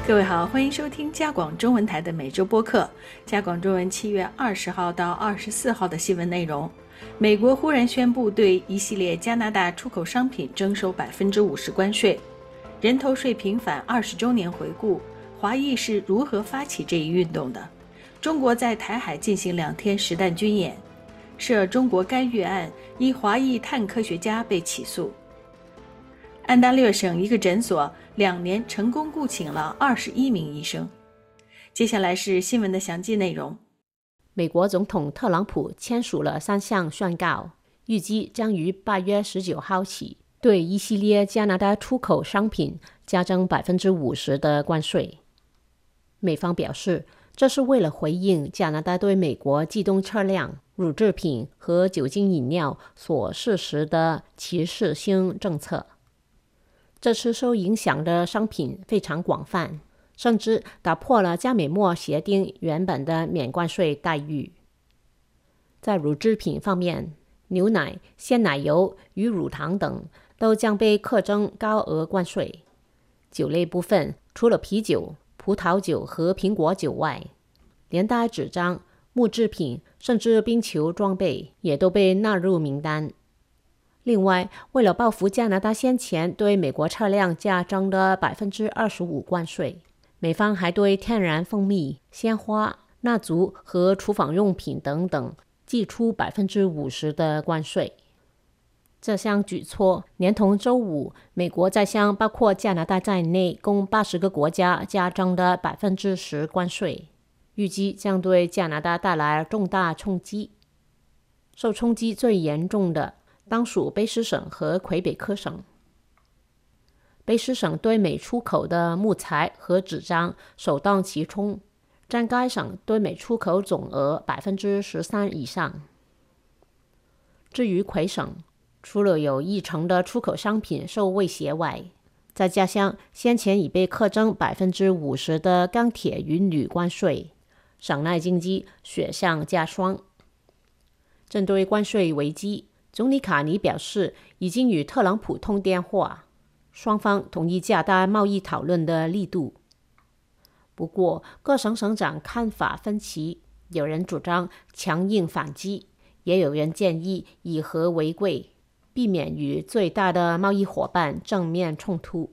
各位好，欢迎收听加广中文台的每周播客。加广中文7月20号到24号的新闻内容：美国忽然宣布对一系列加拿大出口商品征收50%关税；人头税平反20周年回顾，华裔是如何发起这一运动的；中国在台海进行2天实弹军演；涉中国干预案，一华裔碳科学家被起诉；安大略省一个诊所2年成功雇请了21名医生。接下来是新闻的详细内容。 美国总统特朗普签署了3项宣告，预计将于8月19号起对一系列加拿大出口商品加征50%的关税。美方表示，这是为了回应加拿大对美国机动车辆、乳制品和酒精饮料所实施的歧视性政策。这次受影响的商品非常广泛，甚至打破了加美墨协定原本的免关税待遇。在乳制品方面，牛奶、鲜奶油与乳糖等都将被课征高额关税。酒类部分，除了啤酒、葡萄酒和苹果酒外，连带纸张、木制品甚至冰球装备也都被纳入名单。另外，为了报复加拿大先前对美国车辆加征的25%关税，美方还对天然蜂蜜、鲜花、蜡烛和厨房用品等等寄出50%的关税。这项举措连同周五美国再向包括加拿大在内共80个国家加征的10%关税，预计将对加拿大带来重大冲击。受冲击最严重的当属卑诗省和魁北克省。卑诗省对美出口的木材和纸张首当其冲，占该省对美出口总额13%以上。至于魁省，除了有10%的出口商品受威胁外，再加上先前已被课征50%的钢铁与铝关税，省内经济雪上加霜。针对关税危机，总理卡尼表示，已经与特朗普通电话，双方同意加大贸易讨论的力度。不过，各省省长看法分歧，有人主张强硬反击，也有人建议以和为贵，避免与最大的贸易伙伴正面冲突。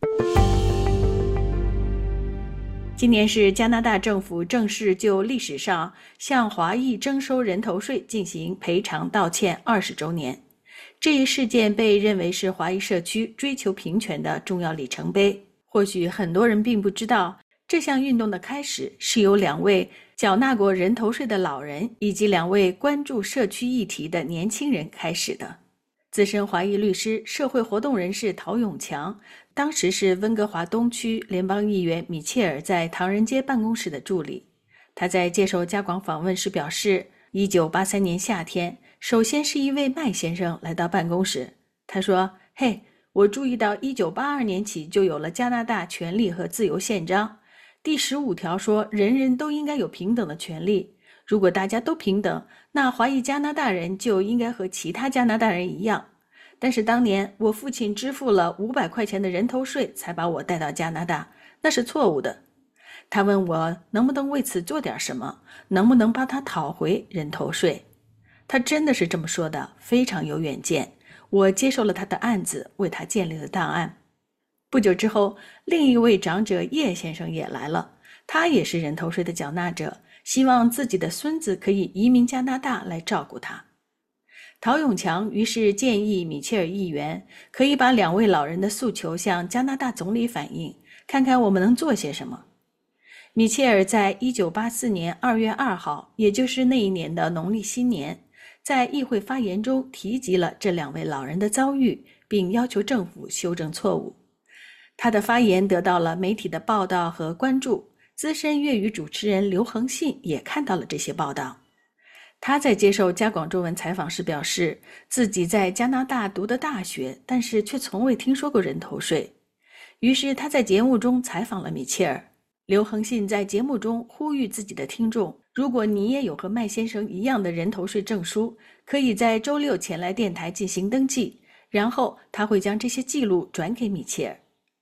今年是加拿大政府正式就历史上向华裔征收人头税进行赔偿道歉20周年。这一事件被认为是华裔社区追求平权的重要里程碑。或许很多人并不知道，这项运动的开始是由2位缴纳过人头税的老人以及2位关注社区议题的年轻人开始的。资深华裔律师、社会活动人士陶永强，当时是温哥华东区联邦议员米切尔在唐人街办公室的助理。他在接受加广访问时表示，1983年夏天，首先是一位麦先生来到办公室。他说：嘿，我注意到1982年起就有了加拿大权利和自由宪章，第15条说人人都应该有平等的权利。如果大家都平等，那华裔加拿大人就应该和其他加拿大人一样。但是当年我父亲支付了500块钱的人头税才把我带到加拿大，那是错误的。他问我能不能为此做点什么，能不能帮他讨回人头税。他真的是这么说的，非常有远见。我接受了他的案子，为他建立了档案。不久之后，另一位长者叶先生也来了，他也是人头税的缴纳者，希望自己的孙子可以移民加拿大来照顾他。陶永强于是建议米切尔议员可以把2位老人的诉求向加拿大总理反映，看看我们能做些什么。米切尔在1984年2月2号，也就是那一年的农历新年，在议会发言中提及了这2位老人的遭遇，并要求政府修正错误。他的发言得到了媒体的报道和关注，资深粤语主持人刘恒信也看到了这些报道。他在接受加广中文采访时表示，自己在加拿大读的大学，但是却从未听说过人头税。于是他在节目中采访了米切尔。刘恒信在节目中呼吁自己的听众，如果你也有和麦先生一样的人头税证书，可以在周6前来电台进行登记，然后他会将这些记录转给米切尔。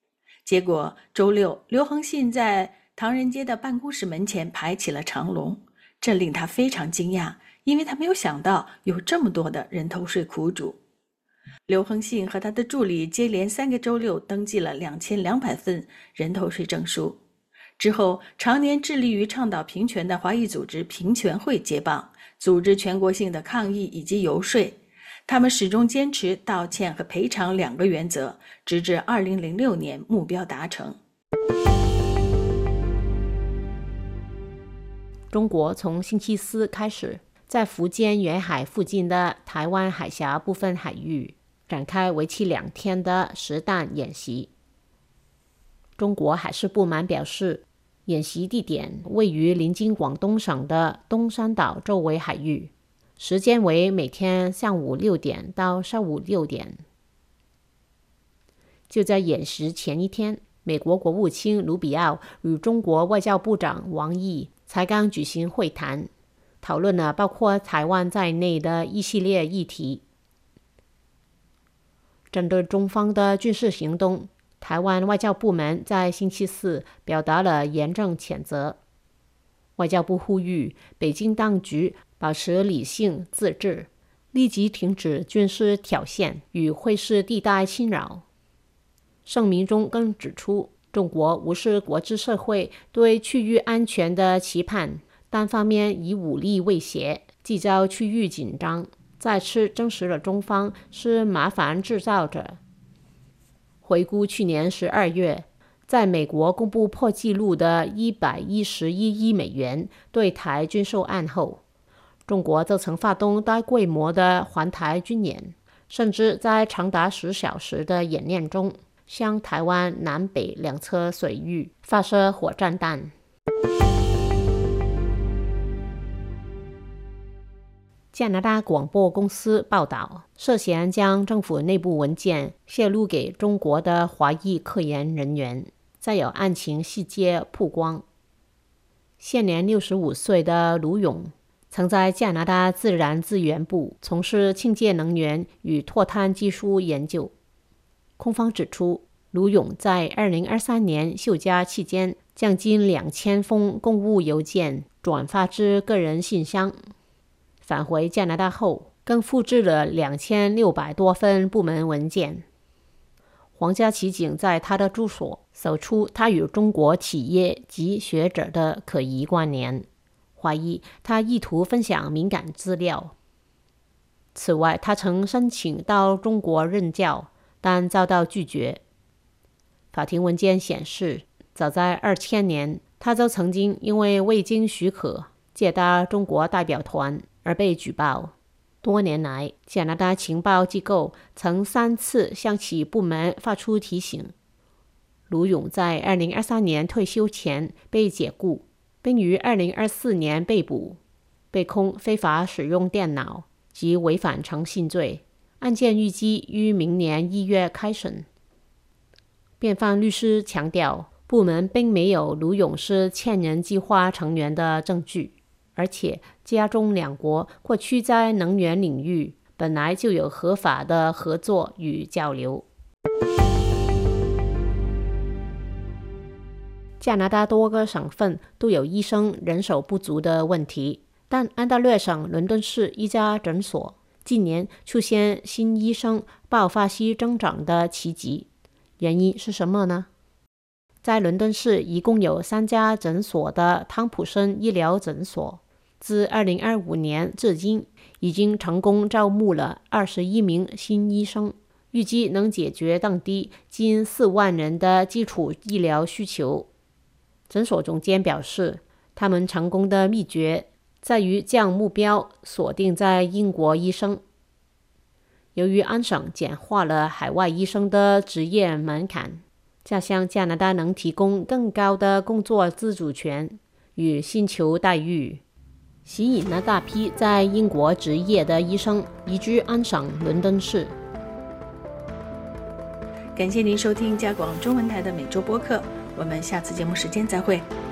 结果周六，刘恒信在唐人街的办公室门前排起了长龙，这令他非常惊讶，因为他没有想到有这么多的人头税苦主。刘恒信和他的助理接连3个周六登记了2200份人头税证书。之后，常年致力于倡导平权的华裔组织平权会接棒，组织全国性的抗议以及游说。他们始终坚持道歉和赔偿2个原则，直至2006年目标达成。 中国从星期四开始，在福建沿海附近的台湾海峡部分海域展开为期2天的实弹演习。中国海事部门表示，演习地点位于临近广东省的东山岛周围海域，时间为每天上午6点到上午6点。就在演习前一天，美国国务卿卢比奥与中国外交部长王毅才刚举行会谈，讨论了包括台湾在内的一系列议题。针对中方的军事行动，台湾外交部门在星期四表达了严正谴责。外交部呼吁北京当局保持理性自治，立即停止军事挑衅与会事地带侵扰。声明中更指出，中国无视国际社会对区域安全的期盼，单方面以武力威胁，制造区域紧张，再次证实了中方是麻烦制造者。回顾去年12月，在美国公布破纪录的111亿美元对台军售案后，中国就曾发动大规模的环台军演，甚至在长达10小时的演练中，向台湾南北2侧水域发射火箭弹。加拿大广播公司报道，涉嫌将政府内部文件泄露给中国的华裔科研人员，再有案情细节曝光。现年65岁的卢勇曾在加拿大自然资源部从事清洁能源与脱碳技术研究。控方指出，卢勇在2023年休假期间，将近2000封公务邮件转发至个人信箱。返回加拿大后，更复制了2600多份部门文件。皇家骑警在他的住所搜出他与中国企业及学者的可疑关联，怀疑他意图分享敏感资料。此外，他曾申请到中国任教，但遭到拒绝。法庭文件显示，早在2000年，他就曾经因为未经许可接待中国代表团而被举报。多年来，加拿大情报机构曾3次向其部门发出提醒。卢勇在2023年退休前被解雇，并于2024年被捕，被控非法使用电脑及违反诚信罪，案件预计于明年1月开审。辩方律师强调，部门并没有卢勇是千人计划成员的证据，而且加中两国过去在能源领域本来就有合法的合作与交流。加拿大多个省份都有医生人手不足的问题，但安大略省伦敦市一家诊所近年出现新医生爆发性增长的奇迹，原因是什么呢？在伦敦市一共有3家诊所的汤普森医疗诊所，自2025年至今已经成功招募了21名新医生，预计能解决当地近4万人的基础医疗需求。诊所总监表示，他们成功的秘诀在于将目标锁定在英国医生。由于安省简化了海外医生的职业门槛，加上加拿大能提供更高的工作自主权与薪酬待遇，吸引了大批在英国执业的医生移居安省伦敦市。 感谢您收听加广中文台的每周播客，我们下次节目时间再会。